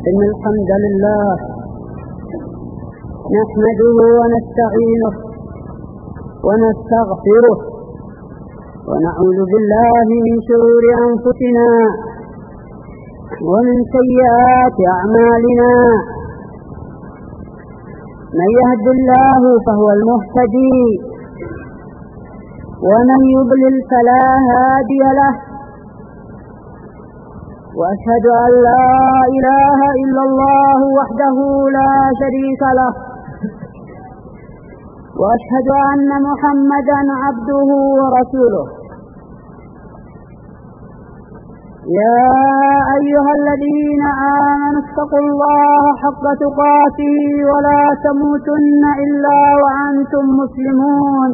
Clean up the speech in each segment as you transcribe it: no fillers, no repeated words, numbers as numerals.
إن الحمد لله نحمده ونستعينه ونستغفره ونعوذ بالله من شرور أنفسنا ومن سيئات أعمالنا. من يهد الله فهو المهتدي ومن يضلل فلا هادي له. وأشهد أن لا إله إلا الله وحده لا شريك له، وأشهد أن محمدا عبده ورسوله. يا أيها الذين آمنوا اتقوا الله حق تقاته ولا تموتن إلا وأنتم مسلمون.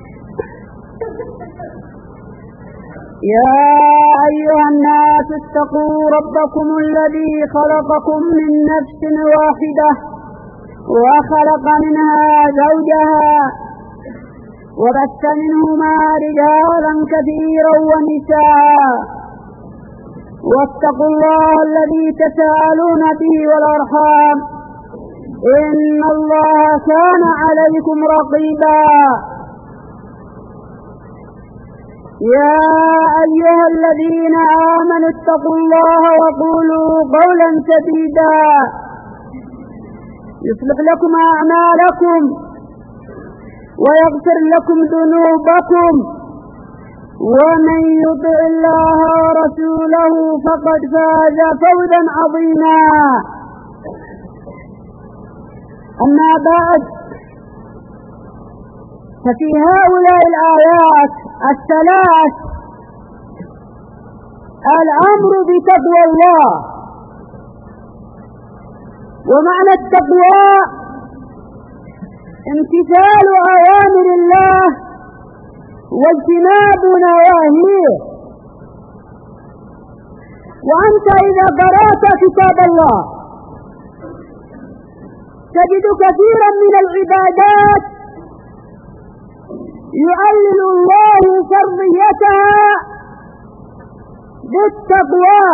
يا أيها الناس اتقوا ربكم الذي خلقكم من نفس واحدة وخلق منها زوجها وبث منهما رجالا كثيرا ونساء، واتقوا الله الذي تساءلون به والأرحام إن الله كان عليكم رقيبا. يا أيها الذين آمنوا اتقوا الله وقولوا قولا سديدا يصلح لكم أعمالكم ويغفر لكم ذنوبكم، ومن يطع الله ورسوله فقد فاز فوزا عظيما. أما بعد، ففي هؤلاء الآيات الثلاث الأمر بتقوى الله. ومعنى التقوى امتثال أوامر الله واجتناب نواهيه. وأنت إذا قرأت كتاب الله تجد كثيرا من العبادات يعلل الله فرضيتها بالتقوى.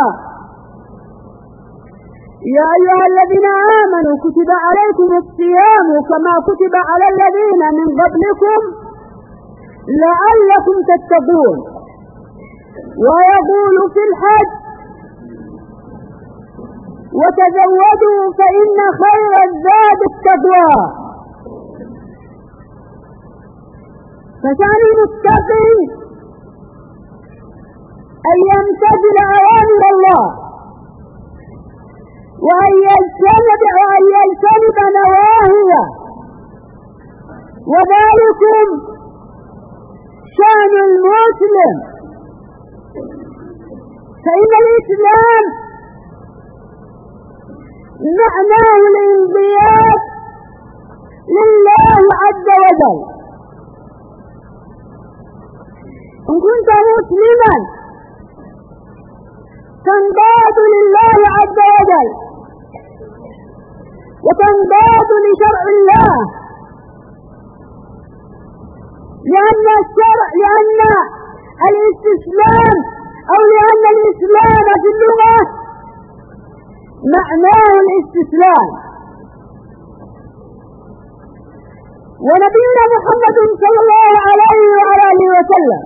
يا أيها الذين آمنوا كتب عليكم الصيام كما كتب على الذين من قبلكم لعلكم تتقون. ويقول في الحج وتزودوا فإن خير الزاد التقوى. فشأن المتقي أن يمتثل أوامر الله وأن يجتنب نواهيه، وذلكم شأن المسلم. فإن الإسلام معناه الانقياد لله عز وجل. إن كنت مسلما تنقاد لله عز وجل وتنقاد لشرع الله، لأن الاستسلام أو لأن الإسلام في اللغة معناه الاستسلام. ونبينا محمد صلى الله عليه وآله وسلم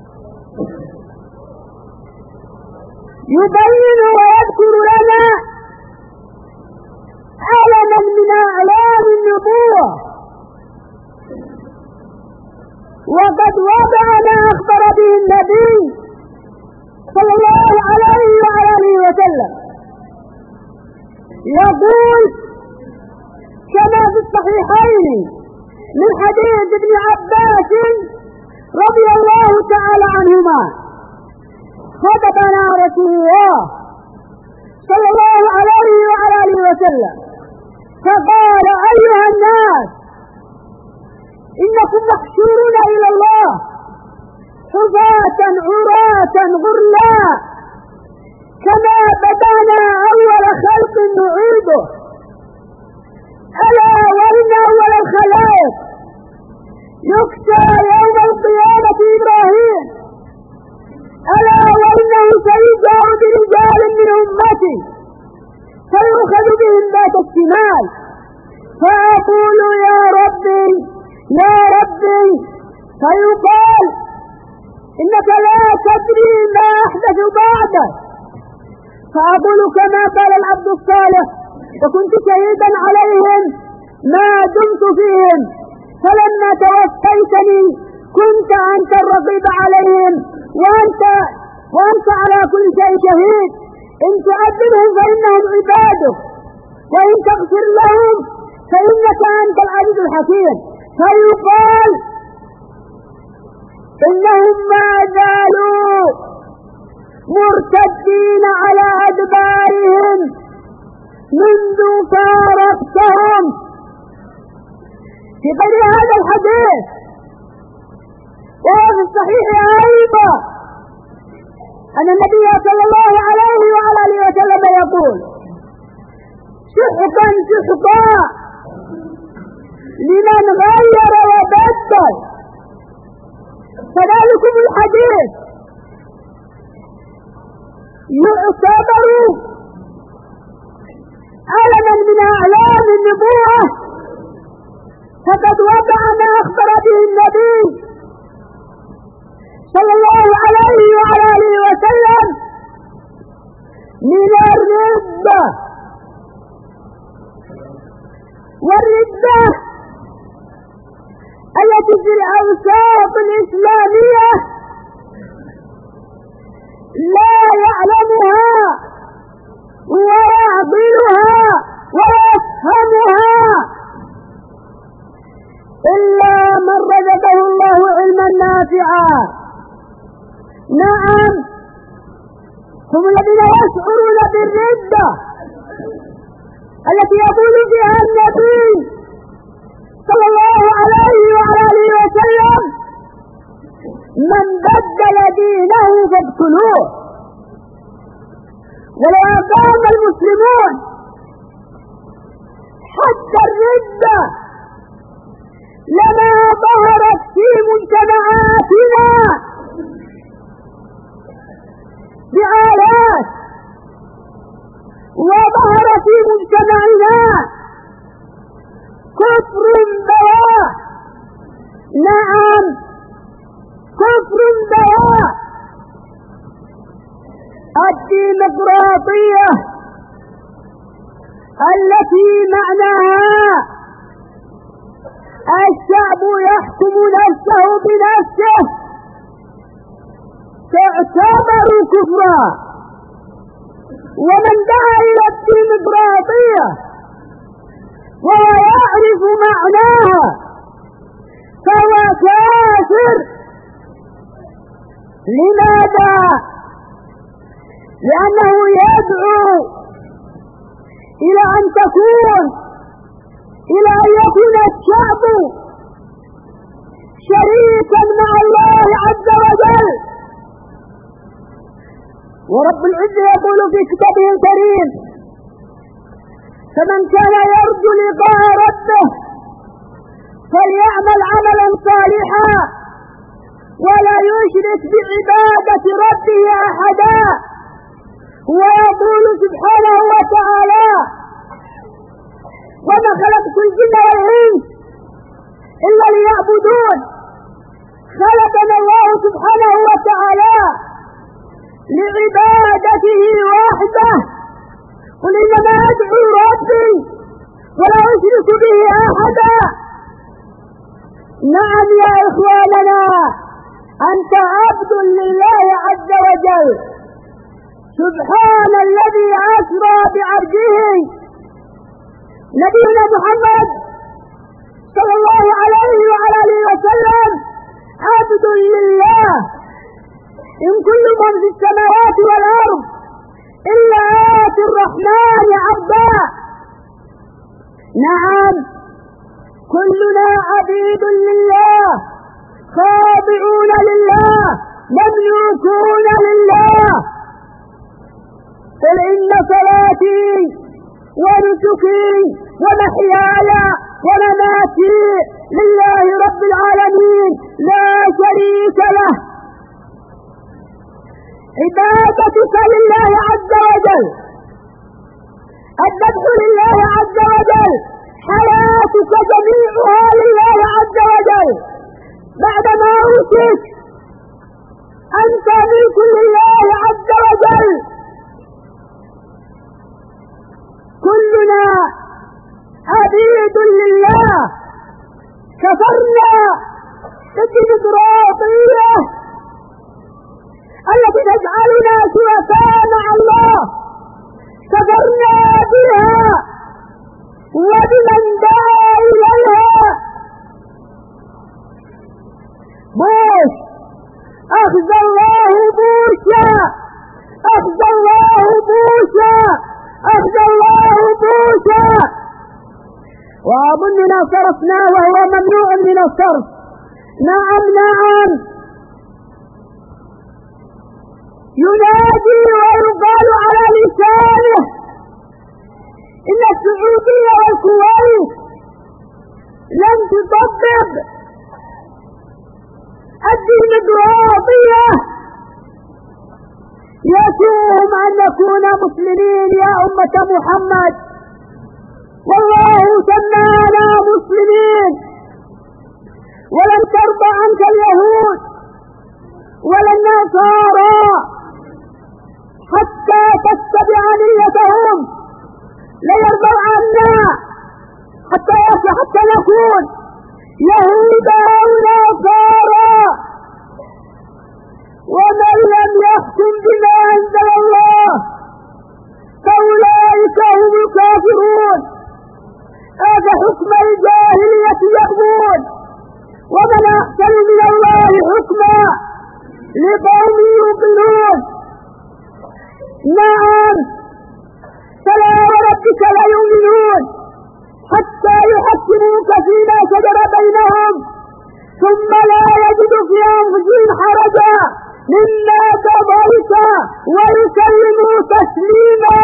يبين ويذكر لنا علما من أعلام النبوة، وقد وضع ما أخبر به النبي صلى الله عليه وآله وسلم. يقول كما في الصحيحين من حديث ابن عباس رضي الله تعالى عنهما: خطبنا رسول الله صلى الله عليه وآله وسلم فقال: أيها الناس، إنكم محشورون إلى الله حفاة عراة غرلا كما بدأنا أول خلق نعيده. ألا وإن أول الخلائق يكسى يوم القيامة إبراهيم، ألا وإنه سيجاء برجال من أمتي فيؤخذ عليهم ذات الشمال فأقول يا ربي يا ربي، فيقال إنك لا تدري ما أحدث بعدك، فأقول كما قال العبد الصالح وكنت شهيدا عليهم ما دمت فيهم، فلما توفيتني كنت أنت الرقيب عليهم وأنت على كل شيء شهيد، إن تعذبهم فإنهم عبادك وإن تغفر لهم فإنك أنت العزيز الحكيم. فيقال إنهم ما زالوا مرتدين على أدبارهم منذ فارقتهم. في غير هذا الحديث وفي الصحيح أيضا أن النبي صلى الله عليه وعلى آله وسلم يقول سحقا سحقا لمن غير وبدل. فذلكم الحديث يعتبر علما من أعلام النبوة، فقد وقع ما أخبر به النبي صلى الله عليه وعلى آله وسلم من الردة، والردة التي في الأوساط الإسلامية لا يعلمها ويعقلها ويفهمها إلا من رزقه الله علما نافعا. نعم، هم الذين يشعرون بالردة التي يقول فيها النبي صلى الله عليه وعلى آله وسلم من بدل دينه فاقتلوه. ولو أقام المسلمون حتى الردة لما ظهرت في مجتمعاتنا بآلات وظهر في مجتمعنا كفر بواح. نعم، كفر بواح. الديمقراطية التي معناها الشعب يحكم نفسه بنفسه تعتبر كفرا، ومن دعا إلى الديمقراطية وهو يعرف معناها فهو كافر. لماذا؟ لأنه يدعو إلى أن يكون الشعب شريكا مع الله عز وجل. ورب العزة يقول في كتابه الكريم فمن كان يرجو لقاء ربه فليعمل عملا صالحا ولا يشرك بعبادة ربه أحدا. ويقول سبحانه وتعالى وما خلقت الجن والإنس إلا ليعبدون. خلقنا الله سبحانه وتعالى لعبادته وحده، قل إنما أدعو ربي ولا أشرك به أحدا. نعم يا إخواننا، أنت عبد لله عز وجل. سبحان الذي أسرى بعبده. نبينا محمد صلى الله عليه وعلى آله وسلم عبد لله. إن كل من في السماوات والأرض إلا آتي الرحمن عبدا. نعم، كلنا عبيد لله، خاضعون لله، مملوكون لله. قل إن صلاتي ونسكي ومحياي ومماتي لله رب العالمين لا شريك له. عبادتك لله عز وجل الذبح لله عز وجل، حياتك جميعها لله عز وجل، بعدما أوتيت أنت ملك لله عز وجل. كلنا عبيد لله. كفرنا بالديمقراطية التي تجعلنا شركاء مع الله، كفرنا بها وبمن دعا إليها. بوش أخذ الله بوشا، أخذ الله بوشا، أخذ الله بوشا. وأظننا صرفنا وهو ممنوع من الصرف. نعم نعم، ينادي ويقال على لسانه إن السعودية والكويت لم تطبق الديمقراطية. يسوهم أن نكون مسلمين يا أمة محمد، والله سمانا مسلمين. ولن ترضى عنك اليهود ولا النصارى حتى تتبع ملتهم، لا يرضى عنا حتى نكون يهودا أو نصارى. ومن لم يحكم بما أنزل الله فأولئك هم الكافرون. هذا حكم الجاهلية يبغون، ومن أحسن من الله حكما لقوم يوقنون. نعم، فلا وربك لا يؤمنون حتى يحكموك فيما شجر بينهم ثم لا يجدوا في أنفسهم حرجا مما قضيت ويسلموا تسليما.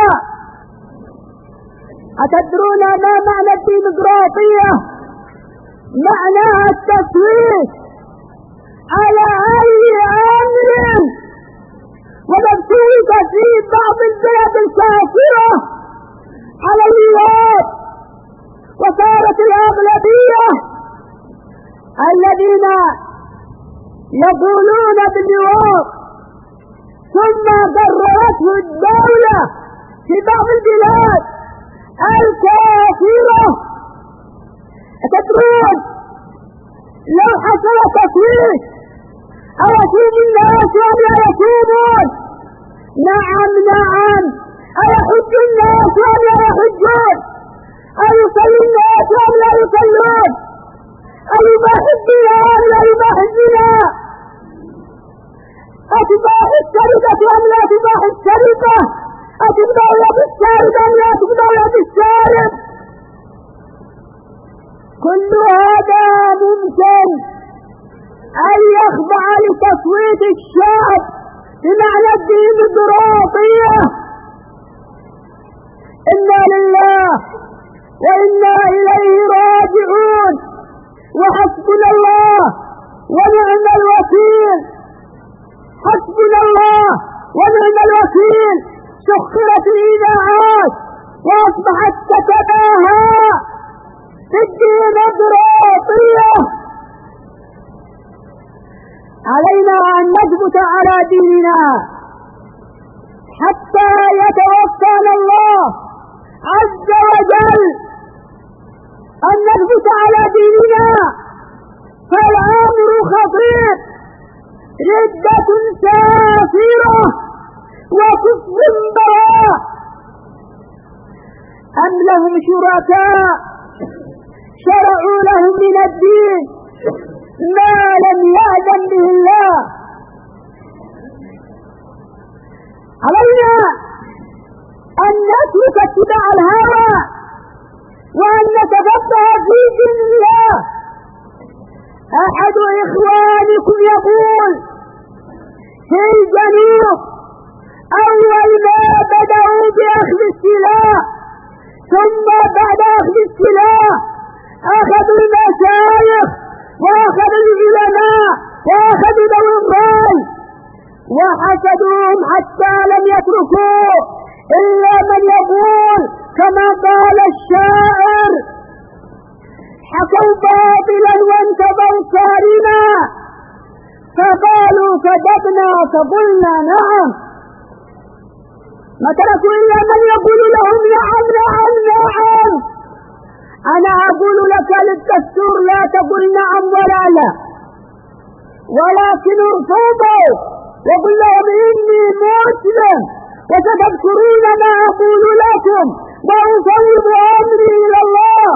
أتدرون ما معنى الديمقراطية؟ معناها التصويت على أي أمر، وقد صوت في بعض البلاد الكافرة على اللواط، وصارت الأغلبية الذين يقولون باللواط ثم قررته الدولة في بعض البلاد الكافرة. تدرون لو حصل تصويت أيصوم الناس أم لا يصومون؟ نعم نعم، أيحج الناس أم لا يحجون؟ أيصلي الناس أم لا يصلون؟ أيباح الزنا أم لا يباح الزنا؟ أتباح السرقة أم لا تباح السرقة؟ أتباح يد السارق أم لا تباح يد السارق؟ كل هذا ممكن أن يخضع لتصويت الشعب بمعنى الديمقراطية. إنا لله وإنا إليه راجعون، وحسبنا الله ونعم الوكيل. حسبنا الله ونعم الوكيل. سخرت الإذاعات وأصبحت تتباهى بالديمقراطية. علينا أن نثبت على ديننا حتى يتوفانا الله عز وجل، أن نثبت على ديننا، فالأمر خطير. ردة سافرة وكفر براء. أم لهم شركاء شرعوا لهم من الدين ما لم يأذن به الله. علينا أن نترك اتباع الهوى وأن نتفقه في دين الله. أحد إخوانكم يقول في الجنوب أول ما بدأوا بأخذ السلاح، ثم بعد أخذ السلاح أخذوا المشايخ وأخذوا العلماء وأخذوا ذوي الرأي وحسدوهم حتى لم يتركوا إلا من يقول كما قال الشاعر حكوا باطلا وانتظروا صارما فقالوا كذبنا فقلنا نعم، ما تركوا إلا من يقول لهم نعم نعم نعم. أنا أقول لك للدستور لا تقل نعم ولا لا، ولكن ارفضوا وقل لهم إني مسلم وستذكرون ما أقول لكم وأفوض أمري إلى الله.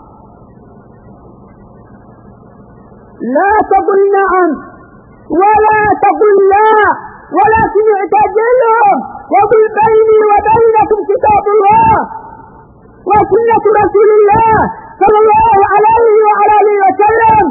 لا تقل نعم ولا تقل لا، ولكن اعتزلهم وقل بيني وبينكم كتاب الله وسنة رسول الله صلى الله عليه وعلى آله وسلم.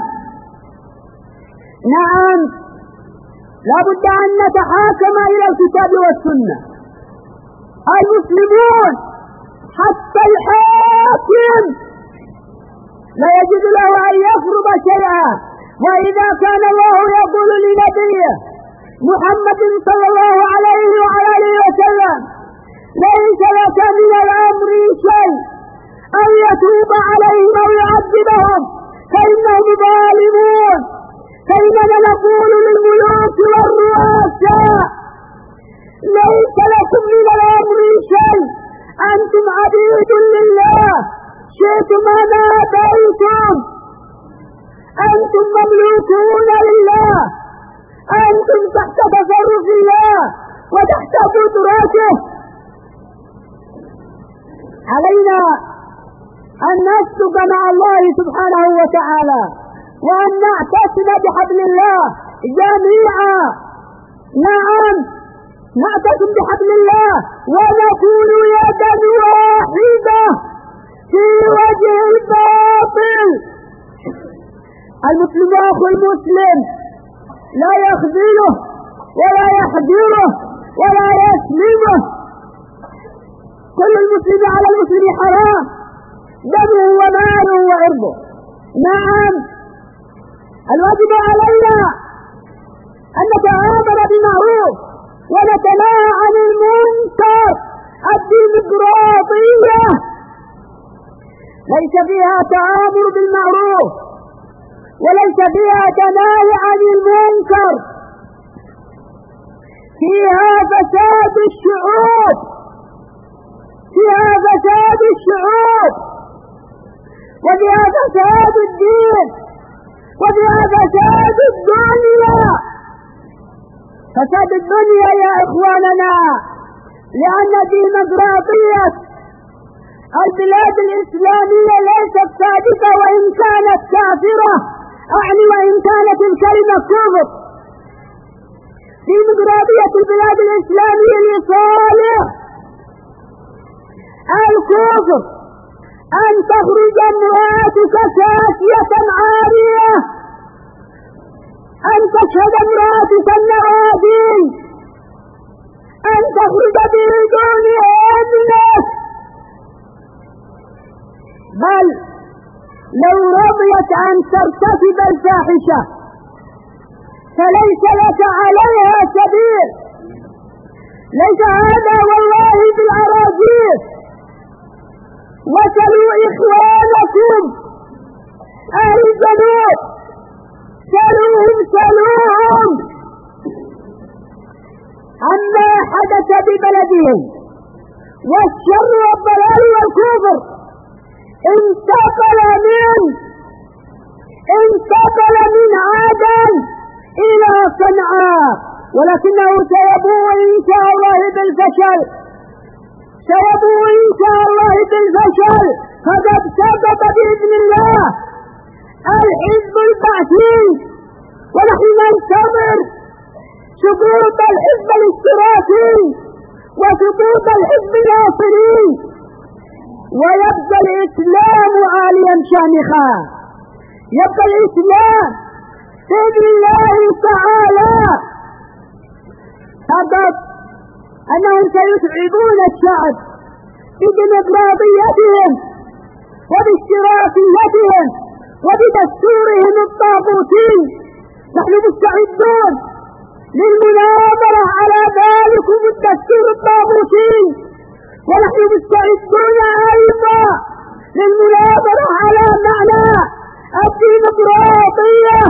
نعم، لا بد أن نتحاكم إلى الكتاب والسنة. المسلمون حتى الحاكم لا يجوز له أن يفرض شيئا، وإذا كان الله يقول لنبيه محمد صلى الله عليه وعلى آله وسلم ليس لك من الأمر شيء أن يتوب عليهم أو يعذبهم فإنهم ظالمون، فإننا نقول للملوك والرؤساء ليس لكم من الأمر شيء، أنتم عبيد لله شئتم أم أبيتم، أنتم مملوكون لله، أنتم تحت تصرف الله وتحت قدراته. علينا أن نسلك مع الله سبحانه وتعالى وأن نعتصم بحبل الله جميعا. نعم، نعتصم بحبل الله ونكون يدا واحدة في وجه الباطل. المسلم أخو المسلم لا يخذله ولا يحذره ولا يسلمه. كل المسلم على المسلم حرام، دمه وماله وعرضه. نعم، الواجب علينا أن نتآمر بالمعروف ونتناهى عن المنكر. الديمقراطية ليس فيها تآمر بالمعروف وليس فيها تناهي عن المنكر، فيها فساد الشعوب، فيها فساد الشعوب، وفيها فساد الدين، وفيها فساد الدنيا. فساد الدنيا يا إخواننا لأن ديمقراطية البلاد الإسلامية ليست صادقة وإن كانت كافرة، أعني وإن كانت الكلمة كفر. ديمقراطية البلاد الإسلامية لصالح الكفر، أن تخرج امرأتك كاسية عارية، أن تشهد امرأتك النوادي، أن تخرج بدون إذنك. بل لو رضيت أن ترتكب الفاحشة فليس لك عليها سبيل. ليس هذا والله بالأراضين. وسلوا إخوانكم أهل الجنوب، سلوهم عما حدث ببلدهم، والشر والضلال والكفر انتقل من عدن إلى صنعاء، ولكنه سيبوء إن شاء الله بالفشل، سيبوء إن شاء الله بالفشل. فقد سقط بإذن الله الحزب البعثي، ونحن ننتظر سقوط الحزب الاشتراكي وسقوط الحزب الناصري، ويبقى الإسلام عاليا شامخا، يبقى الإسلام بإذن الله تعالى. فقط أنهم سيتعبون الشعب بديمقراطيتهم وباشتراكيتهم وبدستورهم الطاغوتي. نحن مستعدون للمناظرة على ذلكم الدستور الطاغوتي، ونحن مستعدون أيضا للمناظرة على معنى الديمقراطية.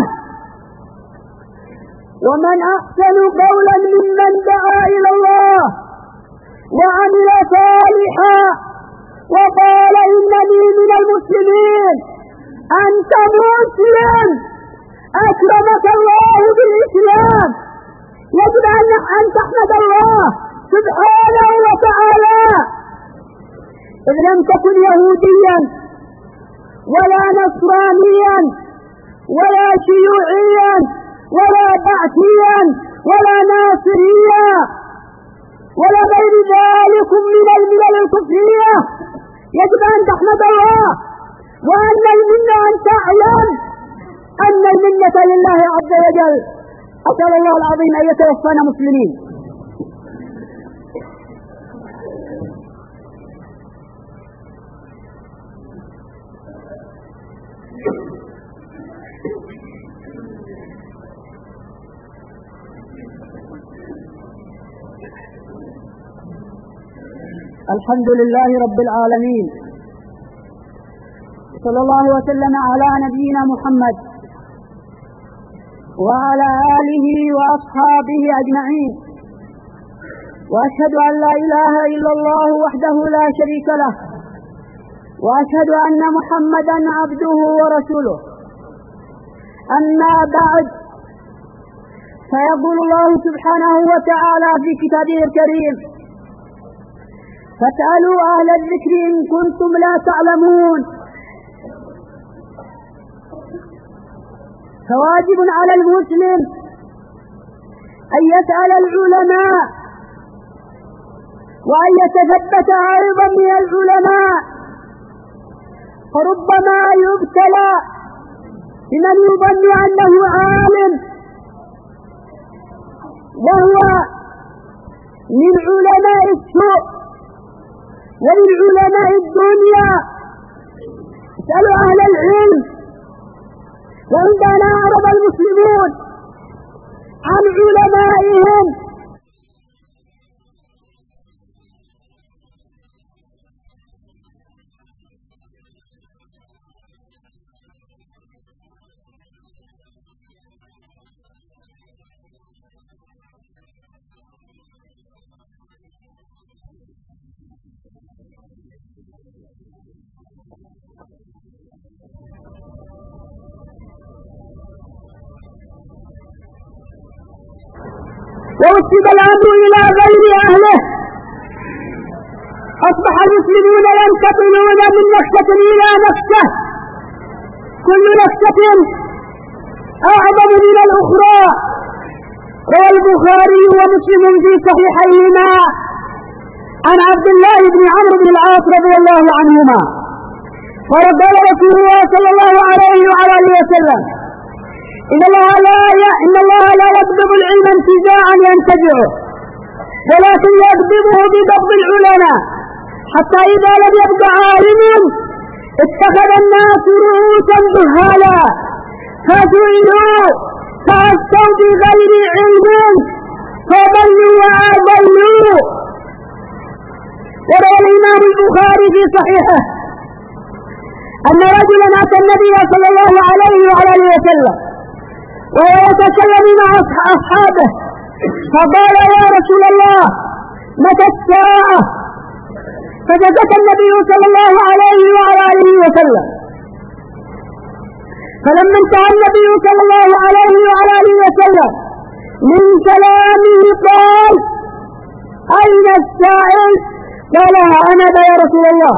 ومن أحسن قولا ممن دعا إلى الله وعمل صالحا وقال إنني من المسلمين. أنت مسلم، أكرمك الله بالإسلام، يجب أن تحمد الله سبحانه وتعالى. إذ لم تكن يهوديا ولا نصرانيا ولا شيوعيا ولا بعثيا ولا ناصريا ولا غير ذلك من الملل الكفرية، يجب أن تحمد الله، وأن المنة أن تعلم أن المنة لله عز وجل. أسأل الله العظيم أن يتوفانا مسلمين. الحمد لله رب العالمين، صلى الله وسلم على نبينا محمد وعلى آله وأصحابه أجمعين، وأشهد أن لا إله إلا الله وحده لا شريك له، وأشهد أن محمدا عبده ورسوله. أما بعد، فيقول الله سبحانه وتعالى في كتابه الكريم: فاسألوا أهل الذكر إن كنتم لا تعلمون. فواجب على المسلم أن يسأل العلماء وأن يتثبت أيضا من العلماء، فربما يبتلى بمن يظن أنه عالم وهو من علماء السوء ومن علماء الدنيا. اسألوا أهل العلم. وعندما أعرض المسلمون عن علمائهم ووصل الأمر إلى غير أهله، أصبح المسلمون ينتقلون من نكسة إلى نكسة، كل نكسة أعظم من الأخرى. روى البخاري ومسلم في صحيحيهما عن عبد الله بن عمرو بن العاص رضي الله عنهما قال: قال رسول الله صلى الله عليه وعلى آله وسلم: إن الله لا يقبض العلم انتزاعا ينتزعه، ولكن يقبضه بقبض العلماء، حتى إذا لم يبق عالم اتخذ الناس رؤوسا جهالا فسئلوا فأفتوا بغير علم فضلوا وأضلوا. وروى الإمام البخاري في صحيحه أن رجلا أتى النبي صلى الله عليه وعلى آله وسلم وهو يتكلم مع أصحابه، فقال: يا رسول الله، متى الساعة؟ فسكت النبي صلى الله عليه وعلى آله وسلم. فلما انتهى النبي صلى الله عليه وعلى آله وسلم من كلامه قال: أين السائل؟ قال: أنا يا رسول الله.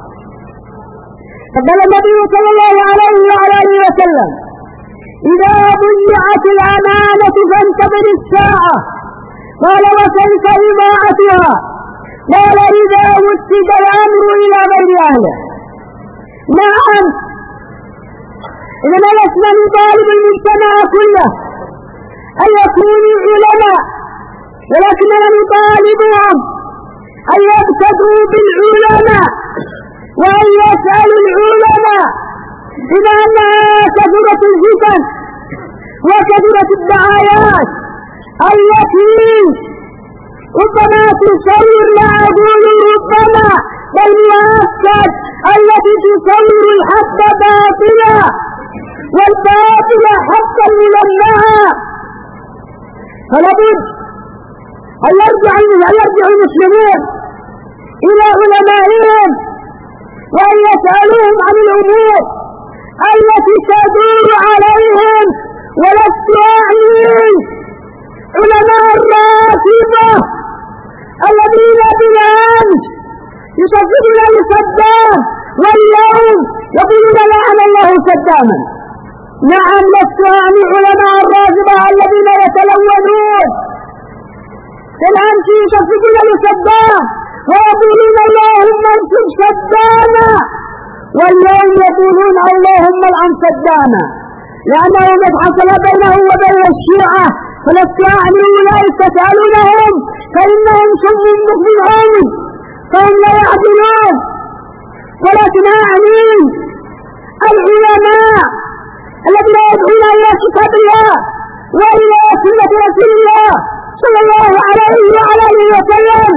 فقال النبي صلى الله عليه وعلى آله وسلم: إذا ضيعت الأمانة فانتظر الساعة. قال: وكيف إضاعتها؟ قال: إذا وسد الأمر إلى غير أهله. نعم، إنما لسنا نطالب المجتمع كله أن يكونوا علماء، ولكننا نطالبهم أن يبتدوا بالعلماء وأن يسألوا العلماء، بما أنها كثرت الفتن وكثرت الدعايات التي ربما تصير، لا أقول ربما بل مؤكد التي تصور الحق باطلا والباطل حقا ملمعا. فلا بد أن يرجع المسلمون إلى علمائهم وأن يسألوهم عن الأمور التي تدور عليهم، ولست أعني علماء الرافضة الذين بالأمس يصفون لصدام واليوم يقولون لعن الله صداما. نعم، لست أعني علماء الرافضة الذين يتلونون بالأمس يصفون لصدام ويقولون اللهم انصر صداما، واليوم يقولون اللهم العن صداما، لأنه قد حصل بينه وبين الشيعة. فلست أعني أولئك تسألونهم فإنهم صم بكم عمي فهم لا يعدلون، ولكن أعني العلماء الذين يدعون إلى كتاب الله وإلى سنة رسول الله صلى الله عليه وعلى آله وسلم.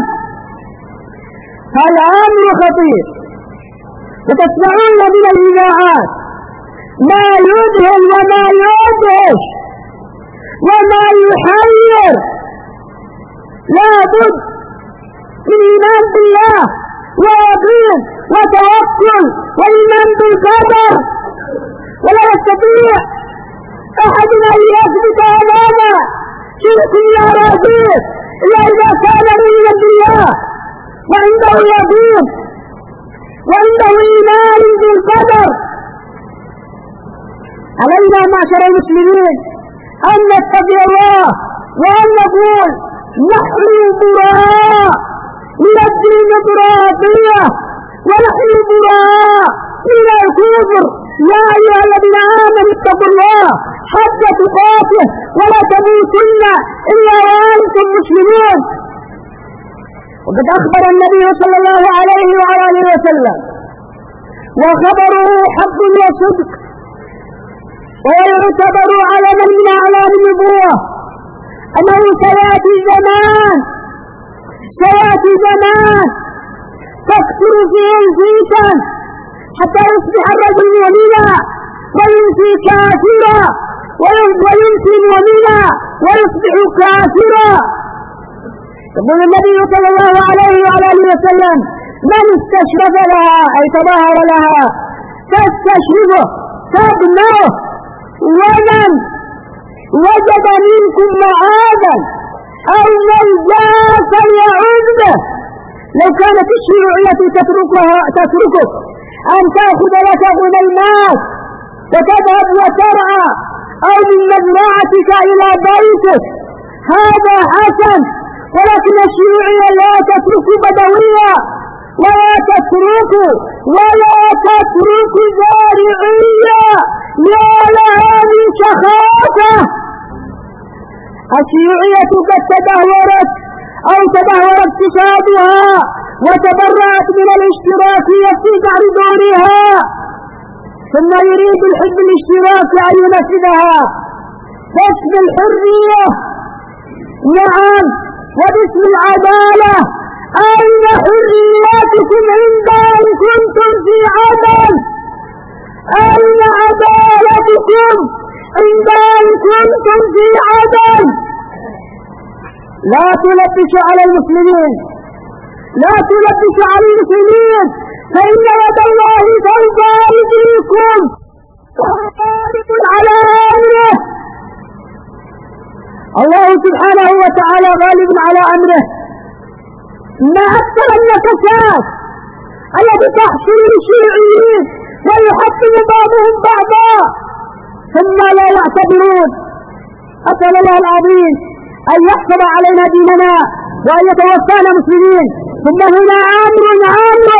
الأمر خطير، وتسمعون من الإذاعات ما يذهل وما يدهش وما يحير. لا بد من إيمان بالله ويقين وتوكل وإيمان بالقدر، ولا يستطيع أحد أن يثبت أمامه شرك يا رسول إلا إذا كان مؤمنا بالله وعنده يقين وعنده إيمان بالقدر. علينا معشر المسلمين أن نتقي الله وأن نقول نحن براء من الديمقراطية ونحن براء من الكفر. يا أيها الذين آمنوا اتقوا الله حق تقاته ولا تموتن إلا وأنتم مسلمون. وقد أخبر النبي صلى الله عليه وعلى آله وسلم وخبره حق وصدق، ويعتبر علما من أعلام النبوة أنه سيأتي زمان تكثر فيه الفتن حتى يصبح الرجل مؤمنا ويمسي كافرا ويمسي مؤمنا ويصبح كافرا. يقول النبي صلى الله عليه وعلى آله وسلم من استشرف لها أي تظاهر لها تستشرفه تبناه، ومن وجد منكم معاذا أو نجاة فليعوذ به. لو كانت الشيوعية تتركك أن تأخذ لك غنيمات وتذهب وترعى أو من مزرعتك إلى بيتك هذا حسن، ولكن الشيوعية لا تترك بدوية ولا تترك زارعية. يا لها من شخافة! الشيوعية قد تدهور اقتصادها وتبرأت من الاشتراكية في بعض دورها، ثم يريد الحزب الاشتراكي أن ينفذها باسم الحرية، نعم، وباسم العدالة. أين حرياتكم عند أن كنتم في عدل؟ أين عدالتكم عند أن كنتم في عدل؟ لا تلبس على المسلمين، فإن يد الله فوق أيديكم وغالب على أمره. الله سبحانه وتعالى غالب على أمره. ما أكثر النكسات التي تحصل للشيوعيين ويحكم بعضهم بعضا ثم لا يعتبرون. أسأل الله العظيم أن يحفظ علينا ديننا وأن يتوفانا مسلمين. ثم هنا أمر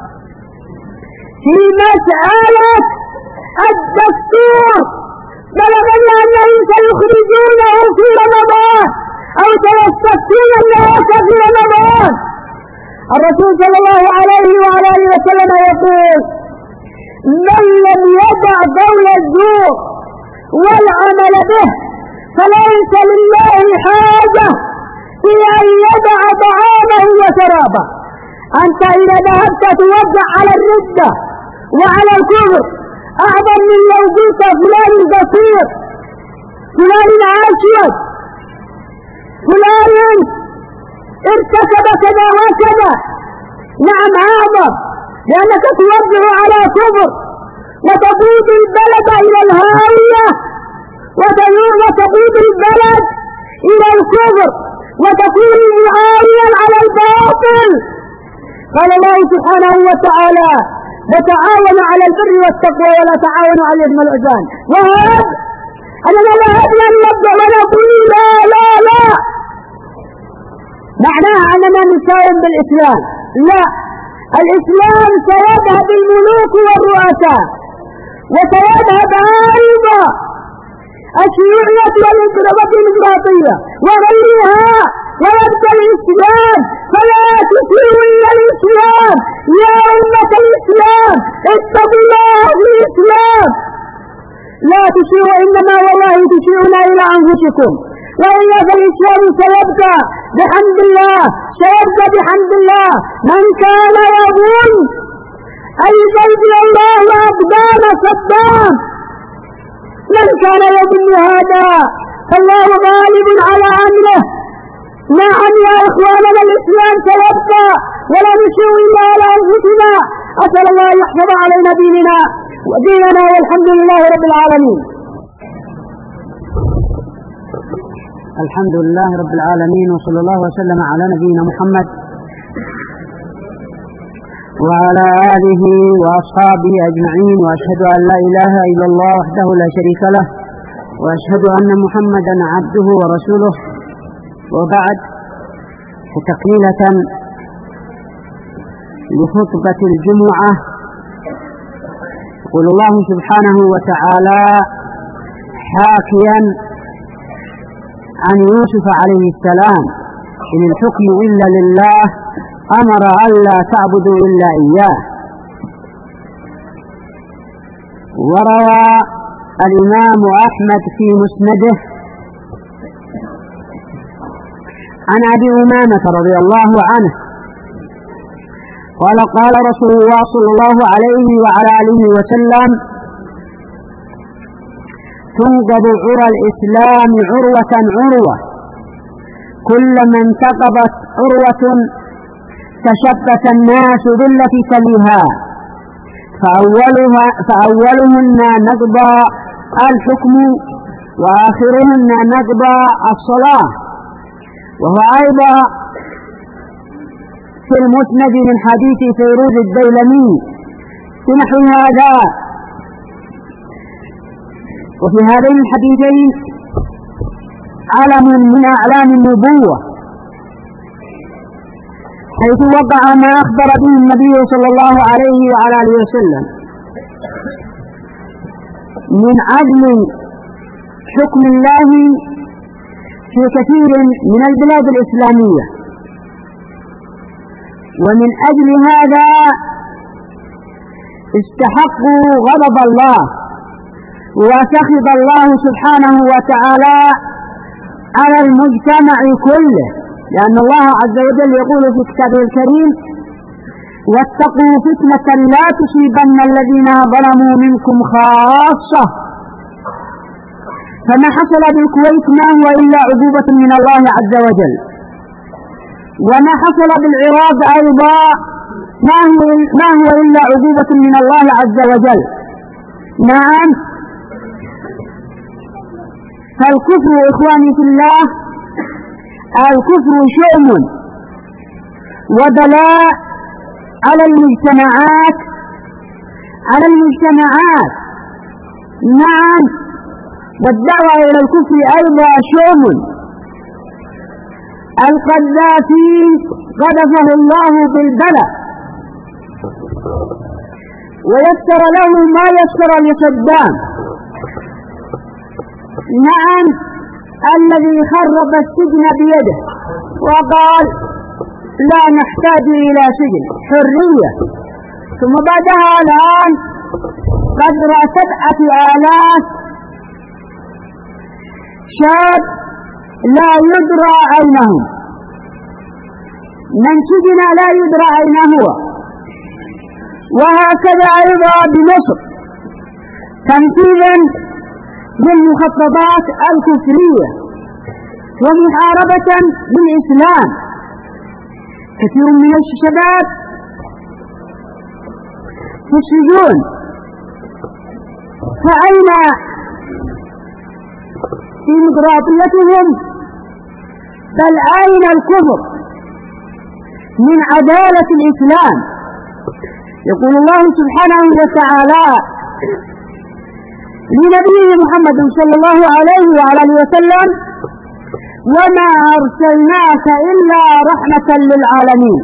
في مسألة الدستور، بلغني أنهم سيخرجونه في رمضان أو سيستفتون الناس في رمضان. الرسول صلى الله عليه وعلى آله وسلم يقول: من لم يدع قول الزور والعمل به فليس لله حاجة في أن يدع طعامه وشرابه. أنت إذا ذهبت توزع على الرزق الردة وعلى الكفر أعظم من لو قلت فلان قصير، فلان أسود، فلان ارتكب كذا وكذا. نعم أعظم، لأنك توجه على كفر وتقود البلد إلى الهاوية، وتقود البلد إلى الكفر وتكون عاليا على الباطل. قال الله سبحانه وتعالى: وتعاونوا على البر والتقوى ولا تعاونوا على الإثم والعدوان. وهذا أننا لا هدي أن نبدأ ونقول لا لا لا معناها أننا نساوم بالإسلام. لا، الإسلام سيذهب الملوك والرؤساء، وسيذهب أيضا الشيوعية والديمقراطية وغيرها، ويبقى الإسلام. فلا تسيروا إلى الإسلام يا أمة الإسلام، اتقوا الله في الإسلام. لا تشيروا، إنما والله تشيرون إلى أنفسكم، وإلا فالإسلام سيبقى بحمد الله، سيبقى بحمد الله. من كان يظن أن يجلب الله أقدام صدام، من كان يظن هذا فالله غالب على أمره. نعم يا إخواننا، الإسلام سيبقى ولا نشير إلا على أنفسنا. أسأل الله أن يحفظ علينا ديننا وديننا، والحمد لله رب العالمين. الحمد لله رب العالمين، وصلى الله وسلم على نبينا محمد وعلى آله وأصحابه أجمعين، وأشهد أن لا إله إلا الله وحده لا شريك له، وأشهد أن محمدا عبده ورسوله. وبعد، تكملة لخطبة الجمعة، يقول الله سبحانه وتعالى حاكيا عن يوسف عليه السلام: إن الحكم إلا لله أمر ألا تعبدوا إلا إياه. وروى الإمام أحمد في مسنده عن أبي أمامة رضي الله عنه قال: قال رسول الله صلى الله عليه وعلى آله وسلم: تنقض عرى الإسلام عروة عروة، كلما انتقضت عروة تشبث الناس بالتي تليها، فأولهن نقضى الحكم، وآخرهن نقضى الصلاة. وهو أيضا في المسند من حديث فيروز الديلمي بنحو هذا. وفي هذين الحديثين علم من أعلام النبوة، حيث وقع ما أخبر به النبي صلى الله عليه وعلى آله وسلم من عدل حكم الله في كثير من البلاد الإسلامية. ومن أجل هذا استحقوا غضب الله وسخط الله سبحانه وتعالى على المجتمع كله، لأن الله عز وجل يقول في كتابه الكريم: واتقوا فتنة لا تصيبن الذين ظلموا منكم خاصة. فما حصل بالكويت ما هو إلا عقوبة من الله عز وجل، وما حصل بالعراق أيضا ما هو إلا عقوبة من الله عز وجل. نعم، فالكفر إخواني في الله، الكفر شؤم وبلاء على المجتمعات. نعم، والدعوة إلى الكفر أيضا شؤم. القذافي قذفه الله بالبلاء ويسر له ما يسر لصدام. نعم، الذي خرب السجن بيده وقال: لا نحتاج إلى سجن، حرية. ثم بعدها الآن قدر 7,000 شاب لا يدرى أينهم، من سجن لا يدرى أين هو. وهكذا أيضا بمصر تنفيذا للمخططات الكفرية ومحاربة للإسلام. كثير من الشباب في السجون، فأين ديمقراطيتهم؟ بل أين الكفر من عدالة الإسلام؟ يقول الله سبحانه وتعالى لنبيه محمد صلى الله عليه وعلى آله وسلم: وما أرسلناك إلا رحمة للعالمين.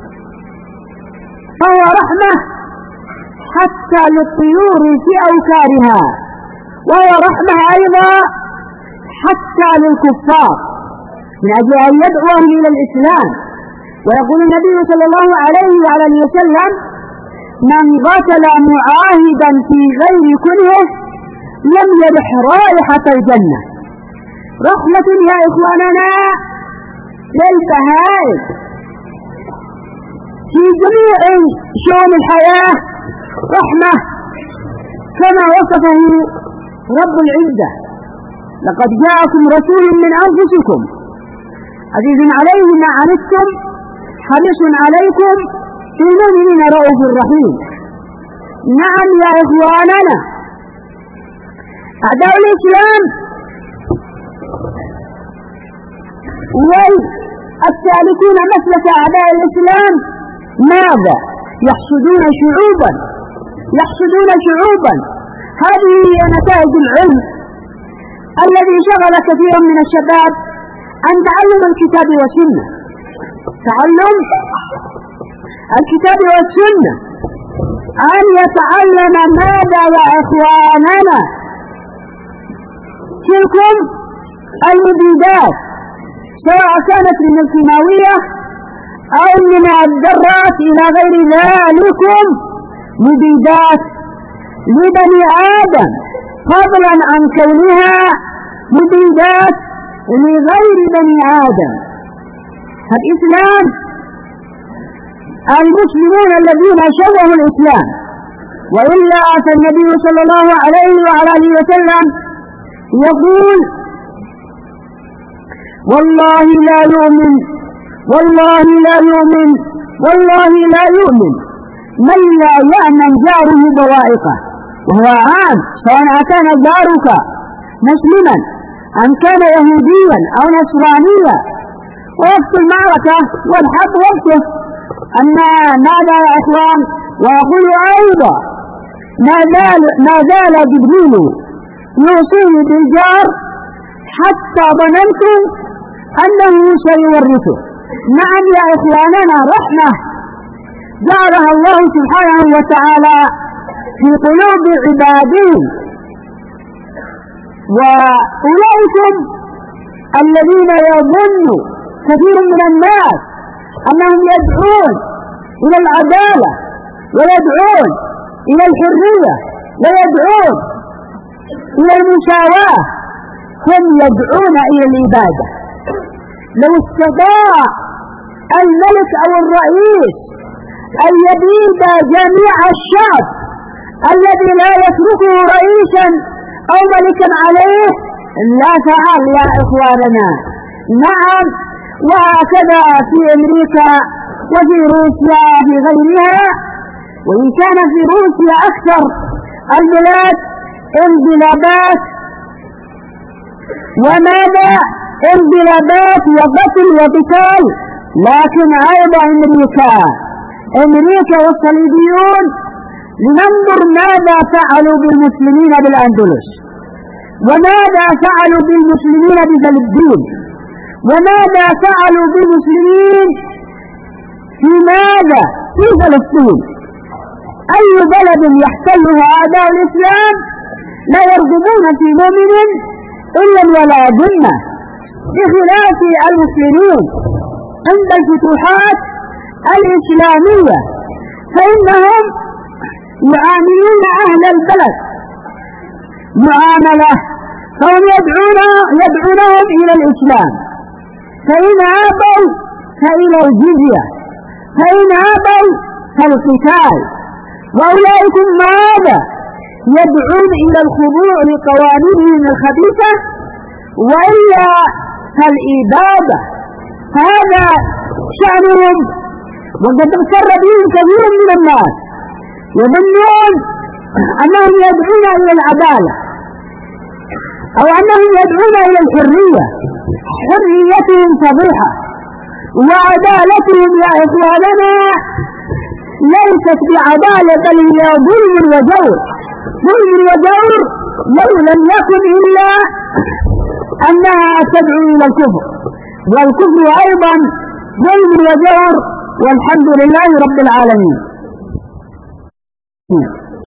فهو رحمة حتى للطيور في أوكارها، وهو رحمة أيضا حتى للكفار من أجل أن يدعوهم إلى الإسلام. ويقول النبي صلى الله عليه وعلى آله وسلم: من قتل معاهدا في غير كره لم يرح رائحة الجنة. رحمة يا إخواننا للبهائم في جميع شؤون الحياة، رحمة كما وصفه رب العزة: لقد جاءكم رسول من أنفسكم عزيز عليه ما عنتم حريص عليكم بالمؤمنين رؤوف رحيم. نعم يا إخواننا، أعداء الإسلام والسالكون مسلك أعداء الإسلام ماذا؟ يحسدون شعوبا. هذه هي نتائج العلم الذي شغل كثيرا من الشباب عن تعلم الكتاب والسنة. تعلم الكتاب والسنة، أن يتعلم ماذا يا إخواننا؟ تلكم المبيدات، سواء كانت من الكيماوية أو من الذرات إلى غير ذلكم، مبيدات لبني آدم، فضلا عن كونها مبيدات لغير بني آدم. فالإسلام، المسلمون الذين شوهوا الإسلام، وإلا فالنبي صلى الله عليه وعلى آله وسلم يقول: والله لا يؤمن من لا يأمن جاره بوائقه. وهو عام، سواء كان جارك مسلما أم كان يهوديا أو نصرانيا. ووقت المعركة والحق وقته أن ماذا يا إخوان؟ ويقول أيضا: ما زال جبريل يوصيني بالجار حتى ظننت أنه سيورثه. نعم يا إخواننا، رحمة جعلها الله سبحانه وتعالى في قلوب عباده. وأولئكم الذين يظن كثير من الناس أنهم يدعون إلى العدالة ويدعون إلى الحرية ويدعون إلى المساواة، هم يدعون إلى الإبادة. لو استطاع الملك أو الرئيس أن يبيد جميع الشعب الذي لا يتركه رئيسا أو ملكا عليه لا فعل يا إخواننا. نعم، وهكذا في أمريكا وفي روسيا في غيرها، وإن كان في روسيا أكثر البلاد انقلابات وماذا؟ انقلابات وقتل وقتال. لكن أيضا أمريكا والصليبيون، لننظر ماذا فعلوا بالمسلمين بالأندلس، وماذا فعلوا بالمسلمين بفلسطين، وماذا فعلوا بالمسلمين في فلسطين. أي بلد يحتلها أعداء الإسلام لا يرغبون في مؤمن إلا ولا ذمة، بخلاف المسلمين عند الفتوحات الإسلامية، فإنهم يعاملون أهل البلد معاملة، فهم يدعونهم إلى الإسلام، فإن أبوا فإلى الجزية، فإن أبوا فالقتال. وأولئك ماذا؟ يدعون إلى الخضوع لقوانينهم الخبيثة وإلا الإبادة، هذا شأنهم. وقد اغتر بهم كثير من الناس يظنون أنهم يدعون إلى العدالة أو أنهم يدعون إلى الحرية. حريتهم فضيحة، وعدالتهم يا إخواننا ليست بعدالة بل هي ظلم وجور. ظلم وجور لو لم يكن إلا أنها تدعو إلى الكفر، والكفر أيضا ظلم وجور، والحمد لله رب العالمين.